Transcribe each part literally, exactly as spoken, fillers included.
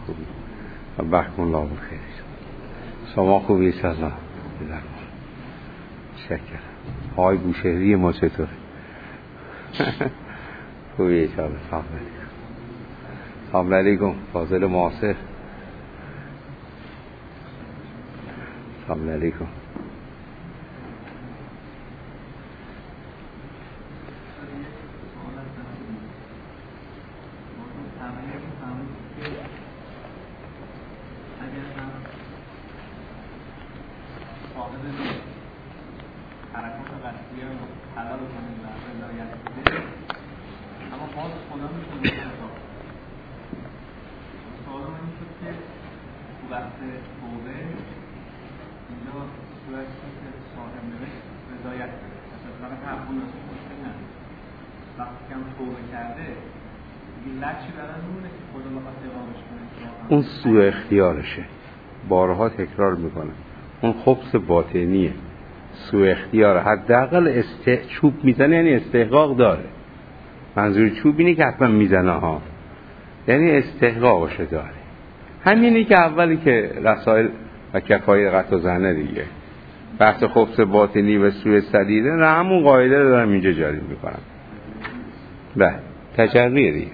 خوبی و وقتمون الله بخیر. شما خوبی سلام شکر. آقای بوشهری ما چطور؟ خوبی انشاءالله. سلام علیکم. سلام علیکم فاضل معاصر. سلام علیکم. اون سوء اختیارشه، بارها تکرار میکنم، اون خبث باطنیه، سوء اختیار. حداقل است... چوب میزنه یعنی استحقاق داره. منظور چوب اینه که حتما میزنه ها، یعنی استحقاقش داره. همینی که اولی که رسائل و کفایه قطع زنه دیگه، بحث خبث باطنی و سوء سدیده، نه همون قاعده رو دارم اینجا جاری میکنم. بله تجربیه دیگه.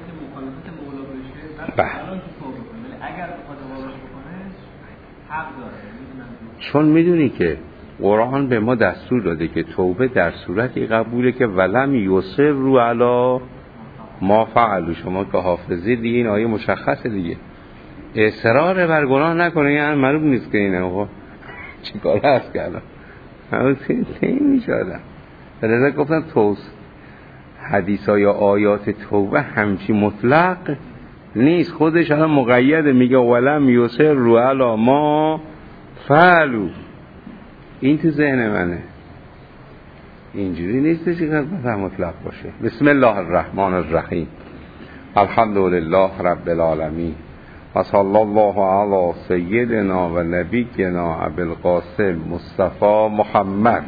بله چون میدونی که قرآن به ما دستور داده که توبه در صورتی قبوله که ولم یصر رو علی ما فعلوا. شما که حافظی دیگه این آیه مشخصه دیگه، اصرار بر گناه نکنه. یعنی معلوم نیست که اینه آقا چی کار هست که الان همون تیم میشادم. لذا گفتن توس حدیث ها یا آیات توبه همچی مطلق نیست، خودش الان مقیده، میگه ولم یصر رو علی ما فعلوا. این تو ذهن منه، اینجوری نیستش که مثلا مطلق باشه. بسم الله الرحمن الرحیم. الحمد لله رب العالمین و صلی الله علی سیدنا و نبینا ابی القاسم مصطفی محمد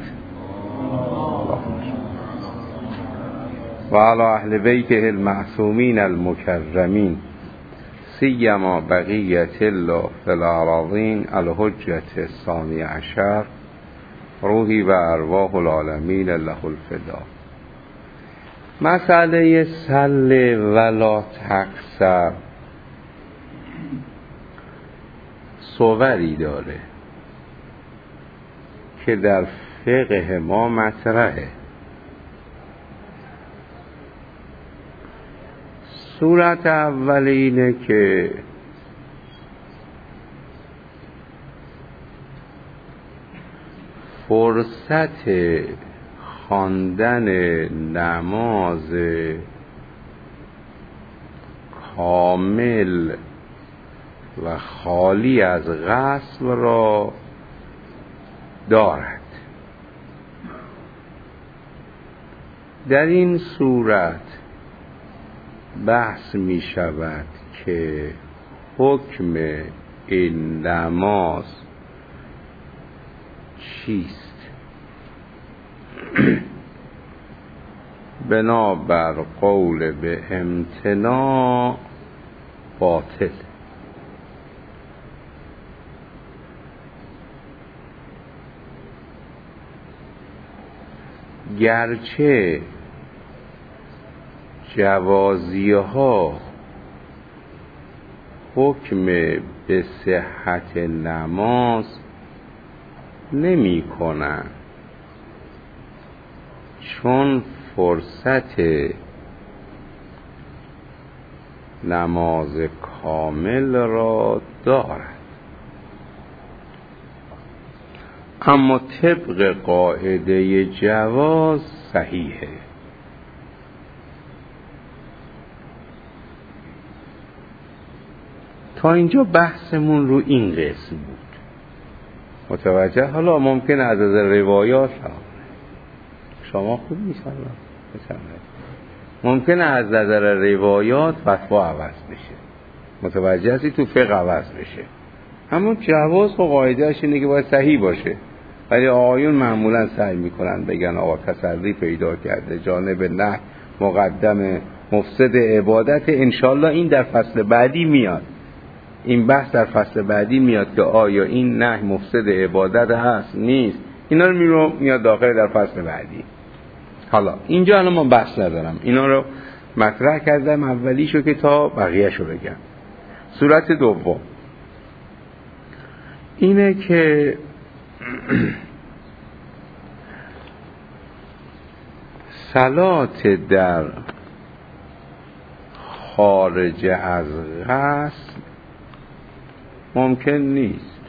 و علی اهل بیته المعصومین المکرمین سیما بقیت الله فی الارضین الحجة الثانی عشر روحی و ارواح العالمین له الفدا. مسئله سل ولا تقصر صوری داره که در فقه ما مطرحه. صورت اول اینه که فرصت خواندن نماز کامل و خالی از غسل را دارد. در این صورت بحث می شود که حکم این نماز چیست؟ بنابر قول به امتناع باطل. گرچه جوازیه ها حکم به صحت نماز نمی کنن، چون فرصت نماز کامل را دارد، اما طبق قاعده جواز صحیحه. تا اینجا بحثمون رو این قسم بود. متوجه؟ حالا ممکن از از روایات شما خوب میشن ممکن از نظر روایات فتوا عوض بشه، متوجه هستی؟ تو فقه عوض بشه. همون جواز و قاعدهش اینه که باید صحیح باشه، ولی آقایون معمولا سعی میکنن بگن آقا تسری پیدا کرده، جانب نه مقدم، مفسد عبادت. انشالله این در فصل بعدی میاد. این بحث در فصل بعدی میاد که آیا این نهی مفسد عبادت هست نیست، اینا رو میرو میاد داخل در فصل بعدی. حالا اینجا الان ما بحث ندارم، اینا رو مطرح کردم اولیشو که تا بقیهشو بگم. صورت دوم اینه که صلات در خارج از قصد ممکن نیست.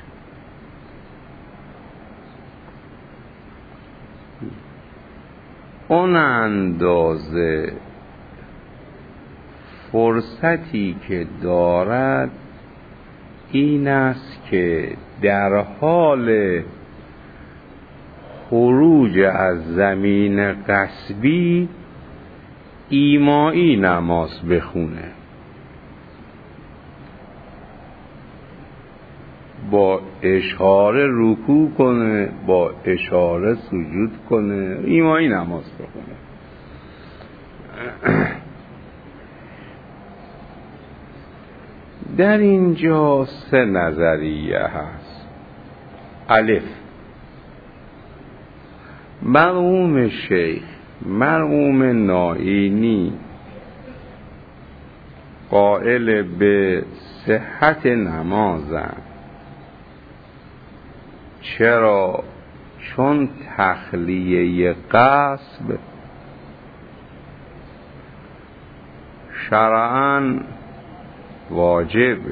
اون اندازه فرصتی که دارد این است که در حال خروج از زمین غصبی ایمایی نماز بخونه، با اشاره رکوع کنه، با اشاره سجود کنه، ایمایی نماز بخونه. در اینجا سه نظریه هست. الف، مرحوم شیخ مرحوم نائینی قائل به صحت نمازند. چرا؟ چون تخلیه غصب شرعاً واجبه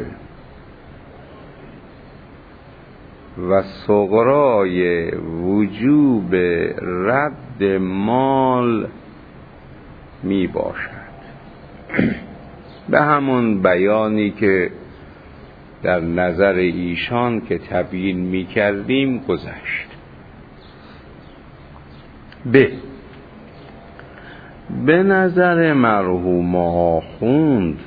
و صغرای وجوب رد مال می باشد. به همون بیانی که در نظر ایشان که تبیین می کردیم گذشت. ب، به نظر مرحوم آخوند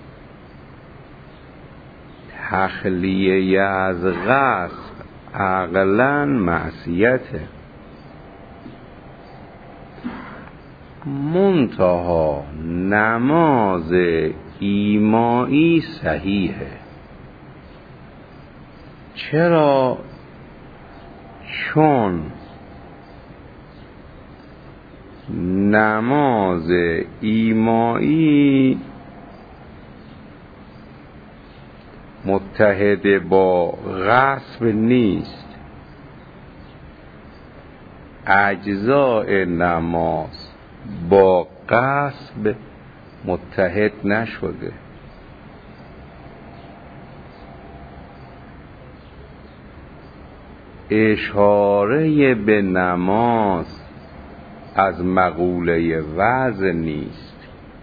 تخلیه از غصب عقلاً معصیته، منتها نماز ایمایی صحیحه. چرا؟ چون نماز ایمایی متحد با غصب نیست، اجزاء نماز با غصب متحد نشده. اشاره به نماز از مقوله وضع نیست،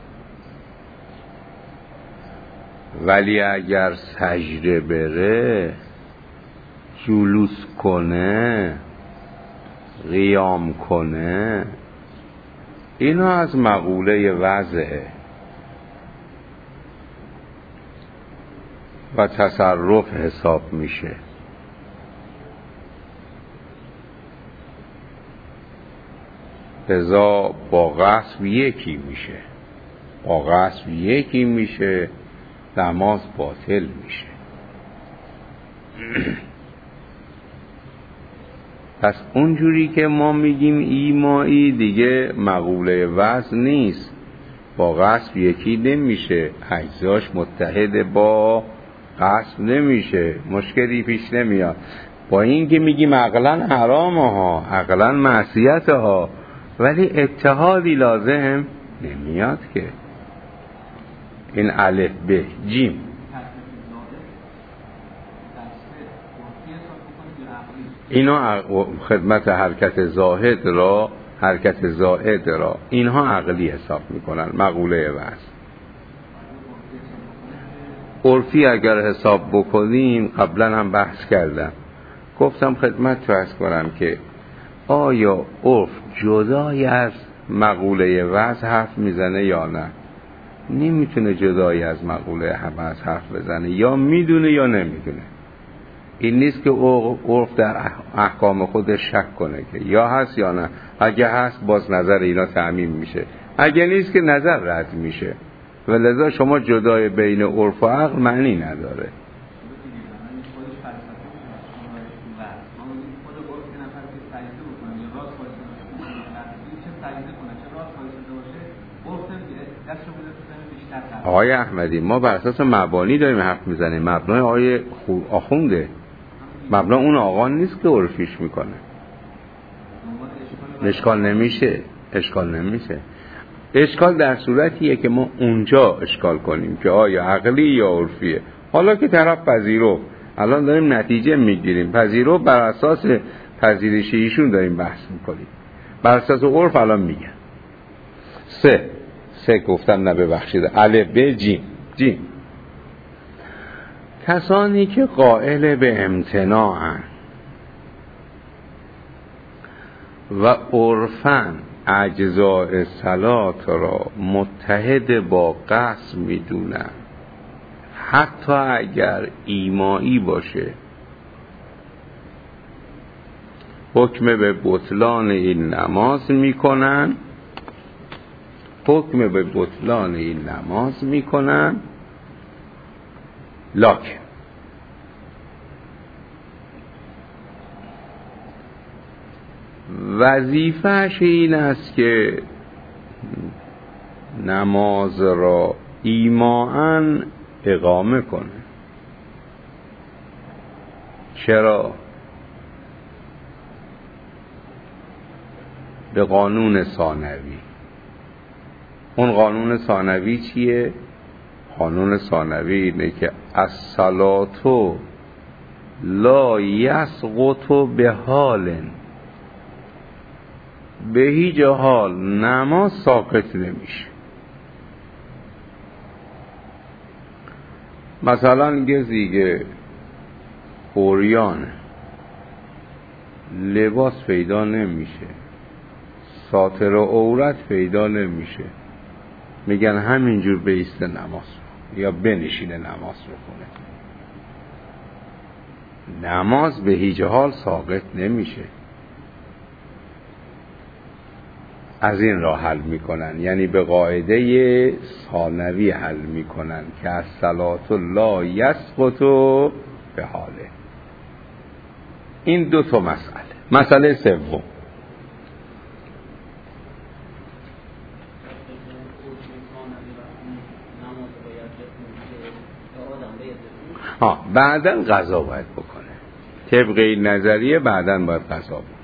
ولی اگر سجده بره، جلوس کنه، قیام کنه، اینا از مقوله وضعه و تصرف حساب میشه. لذا با غصب یکی میشه، با غصب یکی میشه، نماز باطل میشه. پس اونجوری که ما میگیم ایمایی دیگه مقوله وضع نیست، با غصب یکی نمیشه، اجزاش متحد با غصب نمیشه، مشکلی پیش نمیاد. با این که میگیم عقلاً حرامه ها، عقلاً معصیت ها، ولی اتحادی لازم نمیاد که. این الف ب جیم. اینا خدمت حرکت زاهد را، حرکت زائد را اینها عقلی حساب میکنن، مقوله وضع. عرفی اگر حساب بکنیم، قبلا هم بحث کردم، گفتم خدمت رو عرض کنم که آیا عرف جدای از مقوله وضع حرف میزنه یا نه؟ نمیتونه جدای از مقوله وضع حرف بزنه، یا میدونه یا نمیدونه. این نیست که عرف در احکام خودش شک کنه که یا هست یا نه. اگه هست باز نظر اینا تعمیم میشه، اگه نیست که نظر رد میشه. و لذا شما جدای بین عرف و عقل معنی نداره. آقای احمدی ما بر اساس مبانی داریم حرف میزنیم، مبنای آقای آخونده، مبنا اون آقا نیست که عرفیش میکنه. اشکال نمیشه، اشکال نمیشه. اشکال در صورتیه که ما اونجا اشکال کنیم که آیا عقلی یا عرفیه. حالا که طرف پذیرو، الان داریم نتیجه میگیریم، پذیرو بر اساس پذیرش ایشون داریم بحث میکنیم، بر اساس عرف الان میگن. سه سه گفتم نه ببخشید، الف ب جیم. جیم کسانی که قائل به امتناعن و عرفن اجزاء صلات را متحد با قصد میدونن، حتی اگر ایمایی باشه، حکم به بطلان این نماز میکنن حکم به بطلان این نماز میکنن لکن وظیفه‌اش این است که نماز را ایماً اقامه کنه. چرا؟ به قانون ثانوی. اون قانون ثانوی چیه؟ قانون ثانوی اینه که الصلاة لا یسقط به حال، به هیچ حال نماز ساقط نمیشه. مثلا کسی که عریانه، لباس پیدا نمیشه، ساتر عورت پیدا نمیشه، میگن همینجور بیسته نماز یا بنشینه نماز رو کنه. نماز به هیچ حال ساقط نمیشه. از این راه حل میکنن، یعنی به قاعده ثانوی حل میکنن که الصلاة لا یسقط به حاله. این دو تا مسئله. مسئله سوم، ها بعداً قضا باید بکنه. طبق این نظریه بعداً باید قضا بکنه.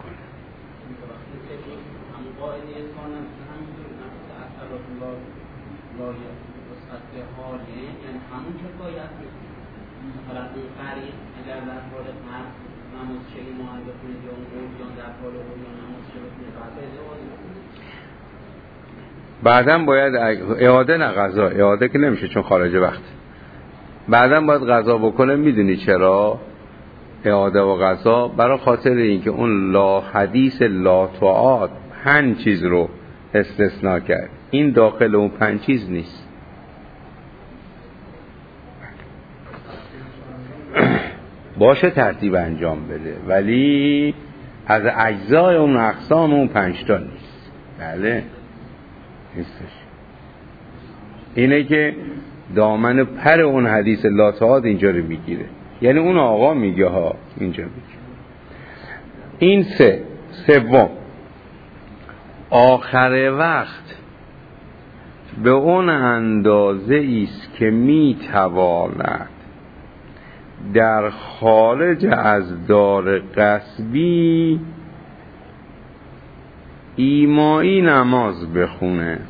بعداً باید اعاده، نه قضا، اعاده که نمیشه چون خارج وقت. بعداً باید قضا بکنه. میدونی چرا اعاده و قضا؟ برای خاطر اینکه اون لا حدیث لا طاعات پنج چیز رو استثناء کرد، این داخل اون پنج چیز نیست. باشه ترتیب انجام بده، ولی از اجزای اون اقسام اون پنج تا نیست. بله نیستش. اینه که دامن پر اون حدیث لا طاعات اینجا رو میگیره، یعنی اون آقا میگه ها اینجا میگه. این سه. سوم، آخر وقت به اون اندازه ایست که میتواند در خارج از دار غصبی ایمایی نماز بخونه.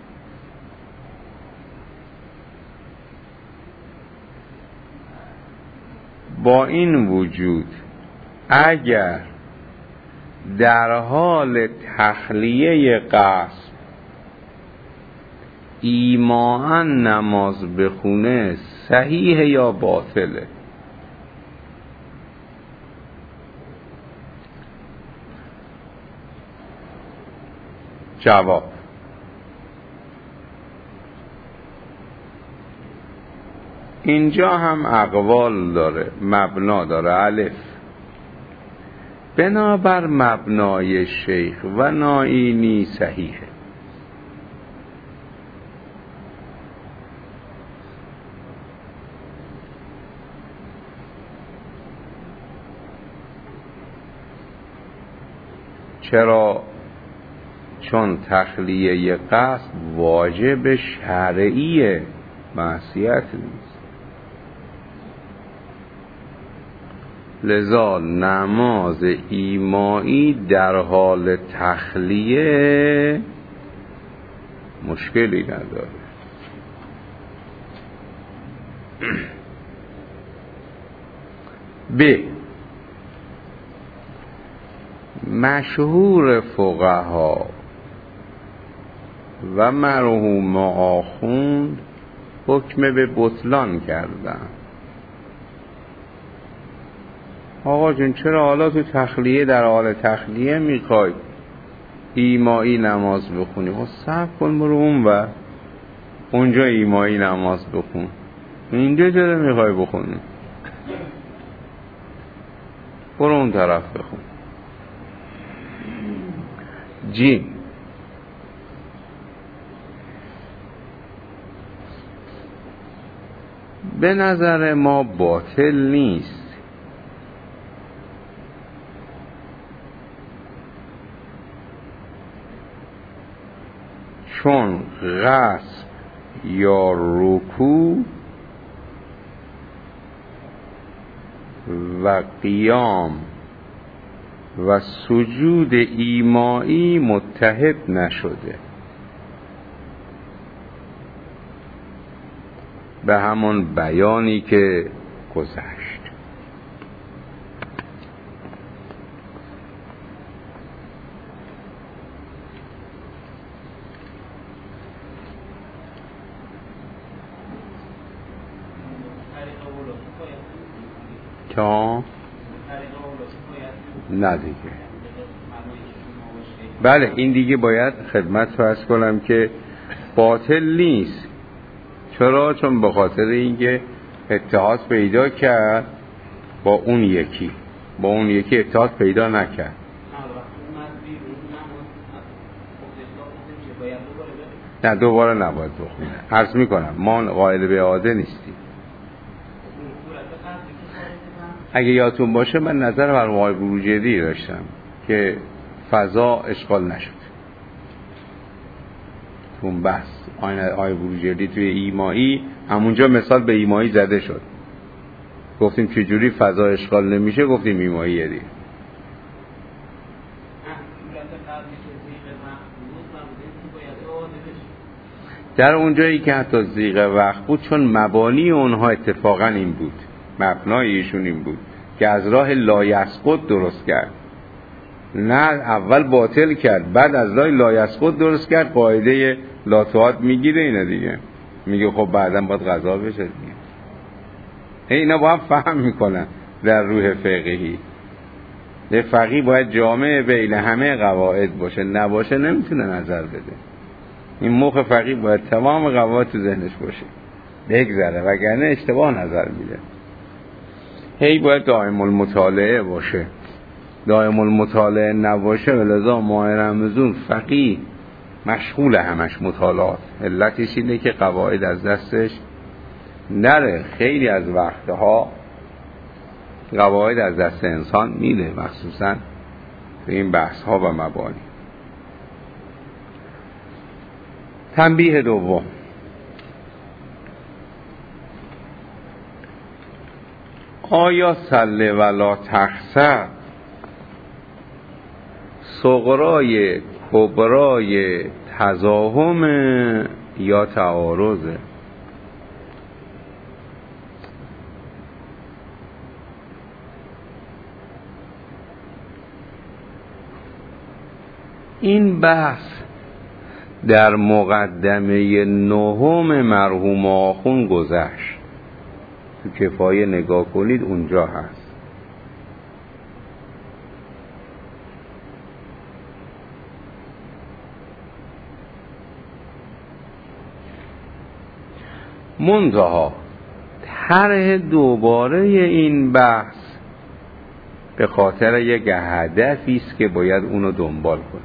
با این وجود اگر در حال تخلیه قصد ایماً نماز بخونه، صحیح یا باطله؟ جواب، اینجا هم اقوال داره، مبنا داره. الف، بنابر مبنای شیخ و نائینی صحیحه. چرا؟ چون تخلیه قصد واجب شرعی معصیت نیست. لذا نماز ایمایی در حال تخلیه مشکلی نداره. ب مشهور فقها و مرحوم آخوند حکم به بطلان کردن. آقا جون چرا حالا تو تخلیه در حال تخلیه میخوای ایمایی نماز بخونی؟ خب صبر کن برو اون و اونجا ایمایی نماز بخون، اینجا چرا میخوای بخونی؟ برو اون طرف بخون. جیم به نظر ما باطل نیست چون غصب یا رکوع و قیام و سجود ایمایی متحد نشده، به همون بیانی که گذشت. تا نه دیگه. بله این دیگه باید خدمت فرض کنم که باطل نیست. چرا؟ چون به خاطر اینکه اتحاد پیدا کرد با اون یکی، با اون یکی اتحاد پیدا نکرد. نه دوباره نباید بخونه. عرض میکنم ما قائل به اعاده نیستیم. اگه یادتون باشه من نظر بر آقای بروجردی داشتم که فضا اشغال نشد. اون بحث آقای بروجردی توی ایمایی همونجا مثال به ایمایی زده شد. گفتیم چجوری فضا اشغال نمیشه، گفتیم ایمایی دیگه. در اونجایی که حتی ضیق وقت بود، چون مبانی اونها اتفاقا این بود، مبنای ایشون این بود که از راه لایسقط درست کرد، نه اول باطل کرد بعد از راه لایسقط درست کرد. قاعده لاتوات میگیره اینا دیگه، میگه خب بعداً باید قضا بشه دیگه. اینا با هم فهم میکنن در روح فقهی. یه فقیه باید جامع بین همه قواعد باشه، نباشه نمیتونه نظر بده. این مخ فقیه باید تمام قواعد تو ذهنش باشه بگذره، وگرنه اشتباه نظر میده. هی باید دائم المطالعه باشه. دائم المطالعه نباشه ولذا ماه رمضان فقیه مشغول همش مطالعات. علتش اینه که قواعد از دستش نره. خیلی از وقتها قواعد از دست انسان میره، مخصوصا به این بحث ها و مبانی. تنبیه دوم، آیا صله ولا تخسر صغرای کبرای تزاحم یا تعارضه؟ این بحث در مقدمه نهم مرحوم آخوند گذشت. تو کفایه نگاه کنید اونجا هست. منتها طرح دوباره این بحث به خاطر یک هدفی است که باید اونو دنبال کنیم.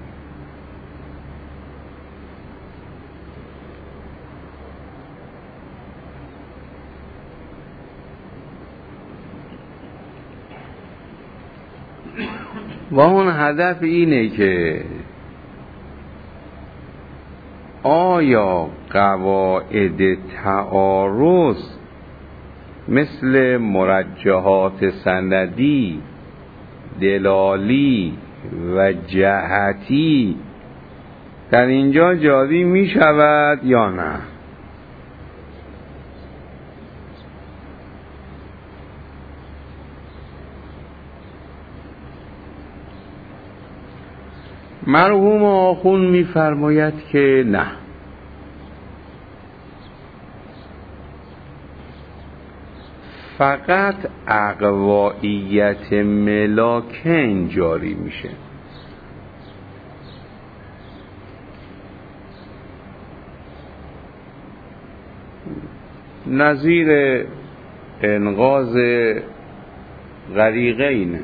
و اون هدف اینه که آیا قواعد تعارض مثل مرجحات سندی، دلالی و جهتی در اینجا جاری می شود یا نه؟ مرحوم آخوند می فرماید که نه، فقط اقوائیت ملاکین جاری میشه. نظیر انقاذ غریقینه.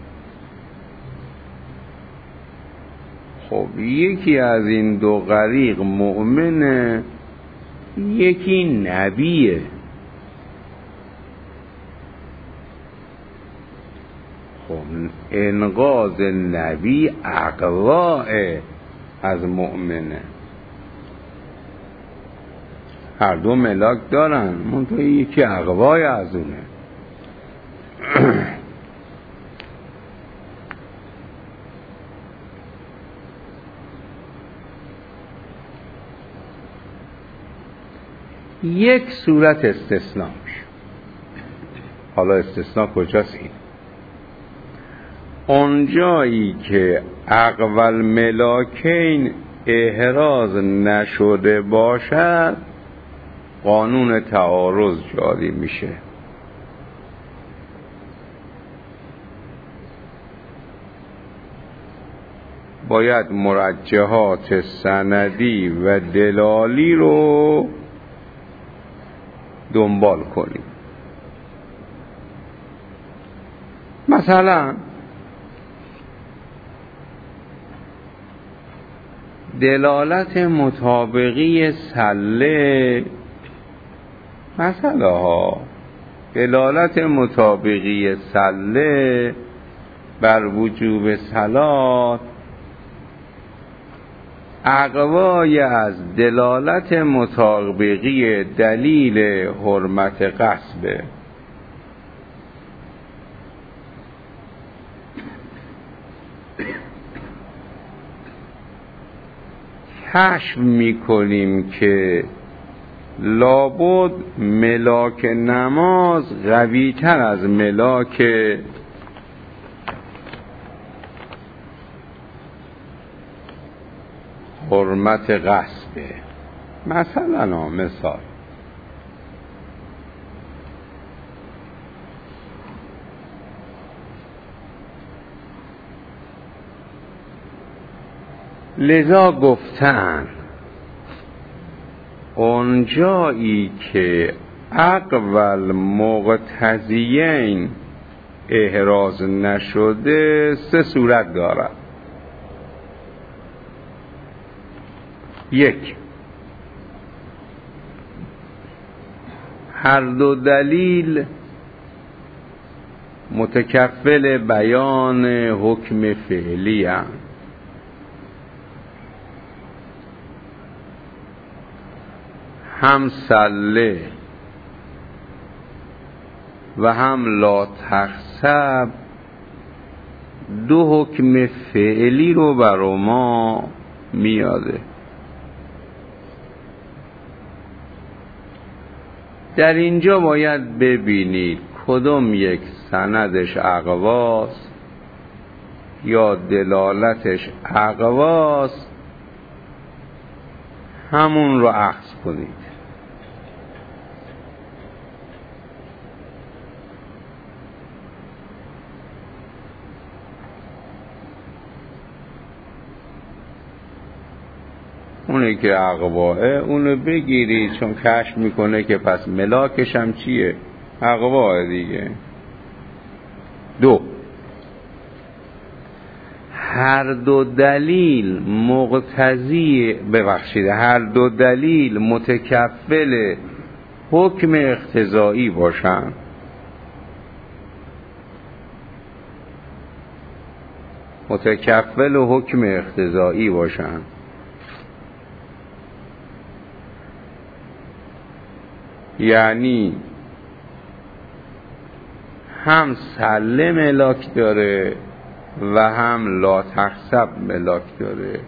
خب یکی از این دو غریق مؤمنه، یکی نبیه. خب انقاذ نبی اقواء از مؤمنه. هر دو ملاک دارن، منطقه یکی اقوای از اونه. یک صورت استثناء میشه. حالا استثناء کجاست؟ این اونجایی که اقوال ملاکین احراز نشده باشد قانون تعارض جاری میشه. باید مرجحات سندی و دلالی رو دنبال کنیم. مثلا دلالت مطابقی سله، مثلا ها دلالت مطابقی سله بر وجوب صلات اقوای از دلالت مطابقی دلیل حرمت غصبه. کشف میکنیم که لابد ملاک نماز قوی تر از ملاک حرمت غصبه. مثلا مثال لذا گفتن اونجایی که اقوال مقتضیین احراز نشده سه صورت دارد. یک، هر دو دلیل متکفل بیان حکم فعلی هستند. هم سله و هم لا تخسب دو حکم فعلی رو بر ما میاده. در اینجا باید ببینید کدوم یک سندش اقواست یا دلالتش اقواست، همون رو اخذ کنید. اونه که اقواه اونو بگیرید، چون کشف میکنه که پس ملاکش هم چیه؟ اقواه دیگه. دو، هر دو دلیل مقتضی ببخشید هر دو دلیل متکفل حکم اقتضایی باشن. متکفل حکم اقتضایی باشن یعنی هم سله ملاک داره و هم لا تحسب ملاک داره،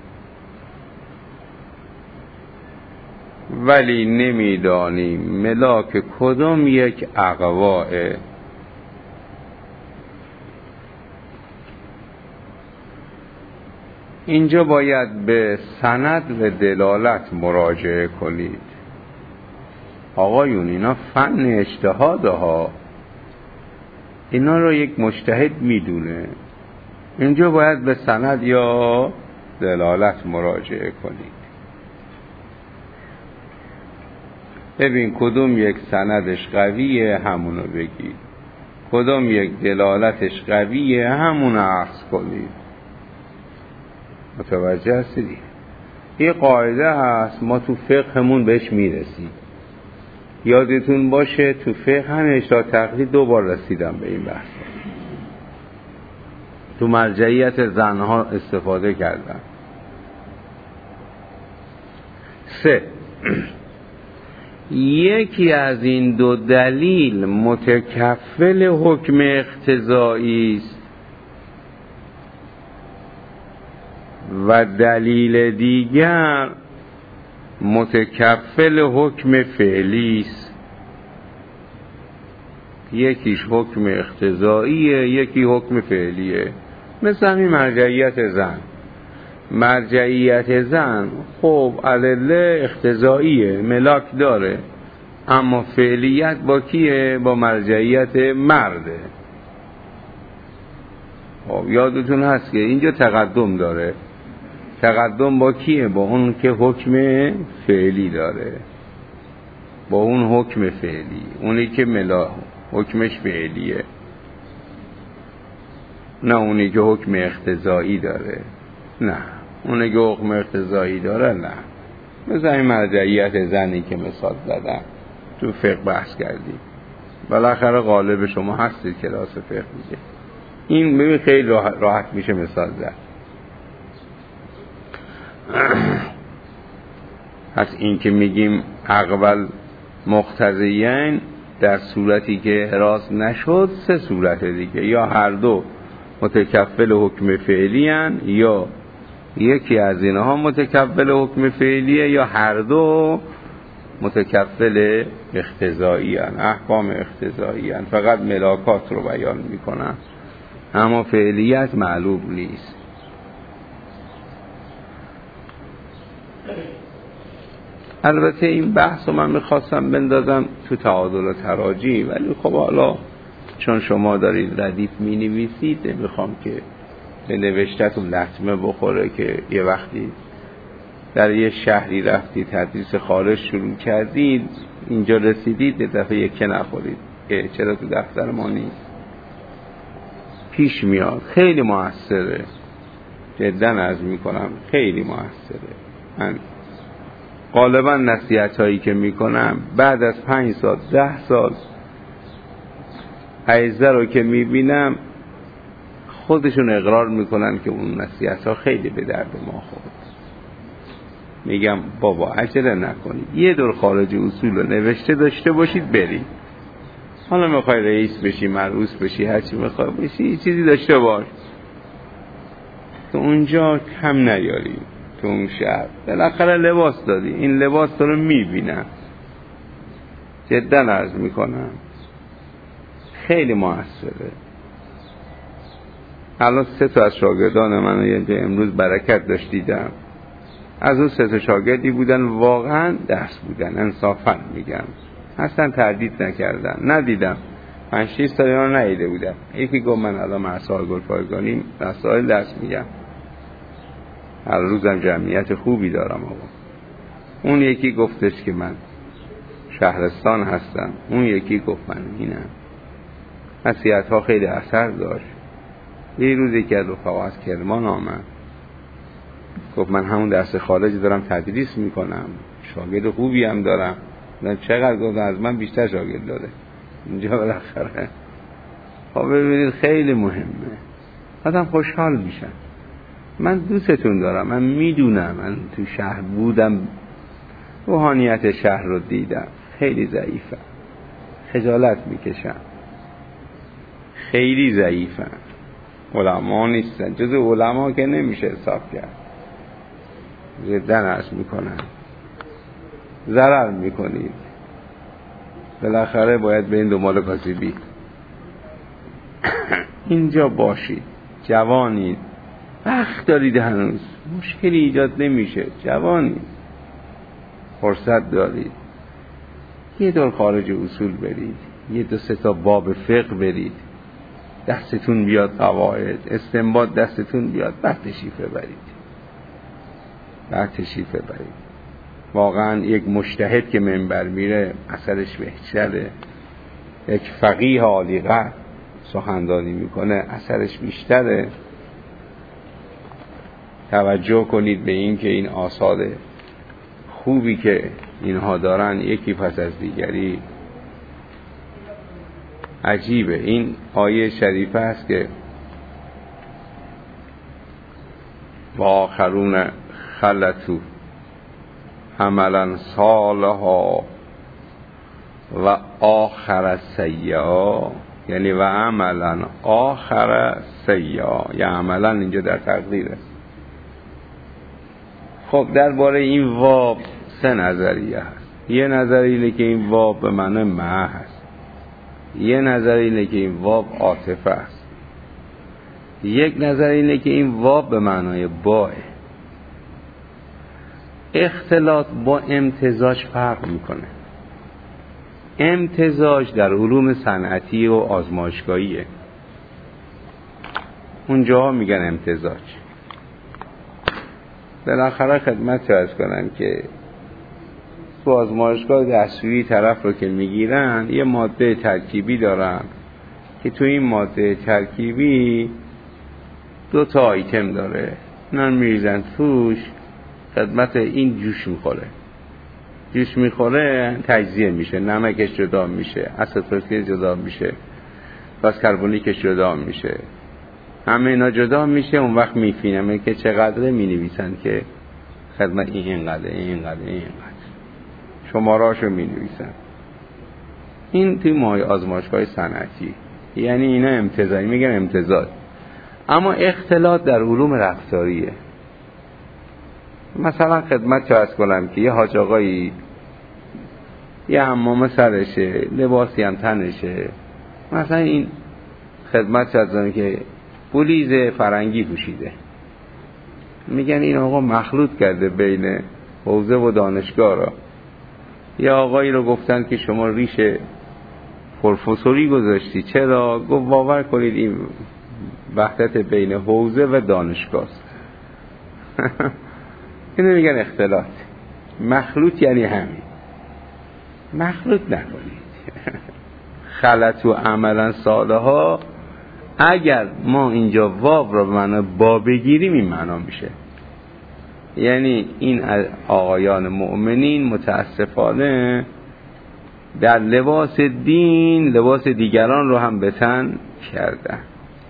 ولی نمیدانیم ملاک کدوم یک اقواه. اینجا باید به سند و دلالت مراجعه کنید. آقایون اینا فن اجتهاده ها، اینا رو یک مجتهد میدونه. اینجا باید به سند یا دلالت مراجعه کنید. ببین کدوم یک سندش قویه همونو بگید، کدوم یک دلالتش قویه همونو عکس کنید. متوجه هستید؟ یه قاعده هست ما تو فقهمون بهش میرسیم. یادتون باشه تو فقه هم اشاره تقلید دو بار رسیدم به این بحث. تو مرجعیت زنها استفاده کردم. سه، یکی از این دو دلیل متکفل حکم اقتضایی است و دلیل دیگر متکفل حکم فعلی است. یکیش حکم اقتضاییه، یکی حکم فعلیه. مثل همین مرجعیت زن. مرجعیت زن خب ادله اقتضاییه، ملاک داره، اما فعلیت با کیه؟ با مرجعیت مرده. خب یادتون هست که اینجا تقدم داره. تقدم با کیه؟ با اون که حکم فعلی داره، با اون حکم فعلی، اونی که ملا حکمش فعلیه، نه اونی که حکم اقتضایی داره. نه اونی که حکم اقتضایی داره نه. مثل این مرجعیت زنی که مثال زدم تو فقه بحث کردیم، بالاخره غالب شما هستید کلاس فقه میگه. این ببین خیلی راحت میشه مثال زد. پس این که میگیم اقبل مقتضیین در صورتی که احراز نشد سه صورت دیگه، یا هر دو متکفل حکم فعلی هن، یا یکی از اینها متکفل حکم فعلیه، یا هر دو متکفل اقتضایی هن، احکام اقتضایی هن، فقط ملاکات رو بیان میکنن اما فعلیت معلوم نیست. البته این بحث رو من میخواستم بندازم تو تعادل و تراجی، ولی خب حالا چون شما دارید ردیف مینویسید نمیخوام که به نوشتتون لطمه بخوره که یه وقتی در یه شهری رفتی تدریس خارج شروع کردید اینجا رسیدید یه دفعه یکی نخورید که چرا تو دفتر ما نیست. پیش میاد، خیلی موثره، جدا عرض میکنم خیلی موثره. من غالبا نصیحت هایی که میکنم بعد از پنج سال ده سال عیزه رو که میبینم خودشون اقرار میکنن که اون نصیحت ها خیلی به درد ما خورد. میگم بابا عجله نکنید، یه دور خارج اصول رو نوشته داشته باشید برید. حالا میخوای رئیس بشی، مرئوس بشی، هرچی میخوای بشی، چیزی داشته باش تو اونجا کم نیاری. تو اون شهر بالاخره لباس دادی، این لباس تو رو میبینن. جدا عرض میکنم خیلی موثره. الان سه تا از شاگردان من رو امروز برکت داشت دیدم، از اون سه تا شاگردی بودن واقعا درس بودن، انصافا میگم اصلا تردید نکردن. ندیدم پنج شش تا اینا ندیده بودم. یکی گفت من الان مسائل گلپایگانی مسائل درس میگم، هر روزم جمعیت خوبی دارم آقا. اون یکی گفتش که من شهرستان هستم، اون یکی گفت من اینم. نصیحت ها خیلی اثر داشت. یه روزی که از رفقا از کرمان آمد گفت من همون درس خارج دارم تدریس میکنم، شاگرد خوبی هم دارم. من چقدر گفت از من بیشتر شاگرد داره اینجا بالاخره. خب ببینید خیلی مهمه، آدم خوشحال میشن. من دوستتون دارم، من میدونم، من تو شهر بودم، روحانیت شهر رو دیدم، خیلی ضعیفن، خجالت میکشن، خیلی ضعیفن، علما نیستن، جز علما که نمیشه حساب کرد، جدا عرض میکنن ضرر میکنید، بالاخره باید به این دنبال کاسبی. اینجا باشید، جوانید، وقت دارید، هنوز مشکلی ایجاد نمیشه، جوانید، فرصت دارید، یه دور خارج اصول برید، یه دو سه تا باب فقه برید، دستتون بیاد قواعد استنباط دستتون بیاد، بعد تشریف ببرید، بعد تشریف ببرید. واقعا یک مجتهد که منبر میره اثرش بهتره، یک فقیه عالیقدر سخنرانی میکنه اثرش بیشتره. توجه کنید به این که این آثار خوبی که اینها دارن یکی پس از دیگری عجیبه. این آیه شریفه است که و آخرون خلطو عملا صالحا و آخر سیئا، یعنی و عملا آخر سیئا، یا عملا اینجا در تقدیره. خب درباره این واب سه نظریه هست. یه نظریه اینه که این واب به معنی مع هست، یه نظریه اینه که این واب عاطفه است، یک نظریه اینه که این واب به معنای باه. اختلاط با امتزاج فرق میکنه. امتزاج در علوم صنعتی و آزمایشگاهیه، اونجاها میگن امتزاج. بالاخره خدمت عرض کنم که تو آزمایشگاه دستوری طرف رو که میگیرن یه ماده ترکیبی دارن که تو این ماده ترکیبی دو تا آیتم داره، اینا میریزن توش، خدمت این جوش میخوره، جوش میخوره تجزیه میشه، نمکش جدا میشه، اسیتوفیل جدا میشه، گاز کربونیکش جدا میشه، همه اینا جدا میشه. اون وقت میفینمه که چقدره مینویسن که خدمت این اینقدر این اینقدر این اینقدر شماراشو مینویسن. این توی ماه آزمایشگاه صنعتی، یعنی اینا امتزاجی میگن امتزاج. اما اختلاط در علوم رفتاریه. مثلا خدمت عرض کنم که یه حاج آقایی یه حمام سرشه، لباسی هم تنشه، مثلا این خدمت عرض کنم که بولیز فرنگی پوشیده، میگن این آقا مخلوط کرده بین حوزه و دانشگاه را. یه آقایی رو گفتن که شما ریش پروفسوری گذاشتی، چرا؟ گفت باور کنید این وحدت بین حوزه و دانشگاه است. اینو میگن اختلاط. مخلوط یعنی همین، مخلوط نکنید. خلط و عملا صالحا، اگر ما اینجا واو را به معنی با بگیریم این معنا میشه، یعنی این آقایان مؤمنین متاسفانه در لباس دین لباس دیگران رو هم به تن کردن،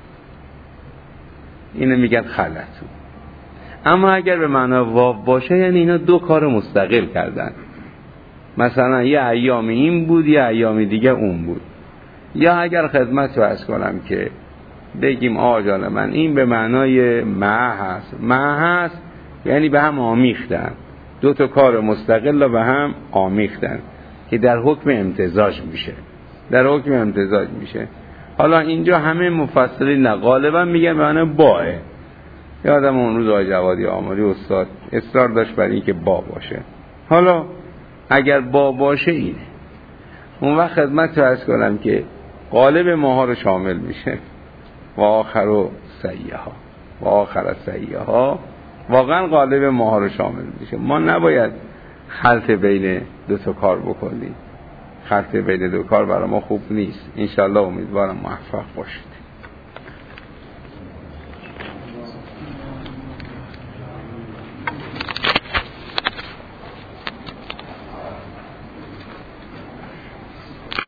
اینو میگن خلطو. اما اگر به معنی واو باشه یعنی اینا دو کار مستقل کردن، مثلا یه ایامی این بود یه ایامی دیگه اون بود. یا اگر خدمت رو عرض کنم که بگیم آقا جان من این به معنای مع هست، مع هست یعنی به هم آمیختن، دو تا کار مستقل رو به هم آمیختن که در حکم امتزاج میشه، در حکم امتزاج میشه. حالا اینجا همه مفسرین غالبا میگن به معنی باه. یادم اون روز آقای جوادی آمری استاد اصرار داشت برای این که با باشه. حالا اگر با باشه اینه، اون وقت خدمت رو عرض کنم که غالب ماها رو شامل میشه. و آخر و سیئها، و آخر سیئها واقعا غالب ماها رو شامل میشه. ما نباید خلط بین دو تا کار بکنیم، خلط بین دو کار برای ما خوب نیست. انشالله امیدوارم موفق باشید.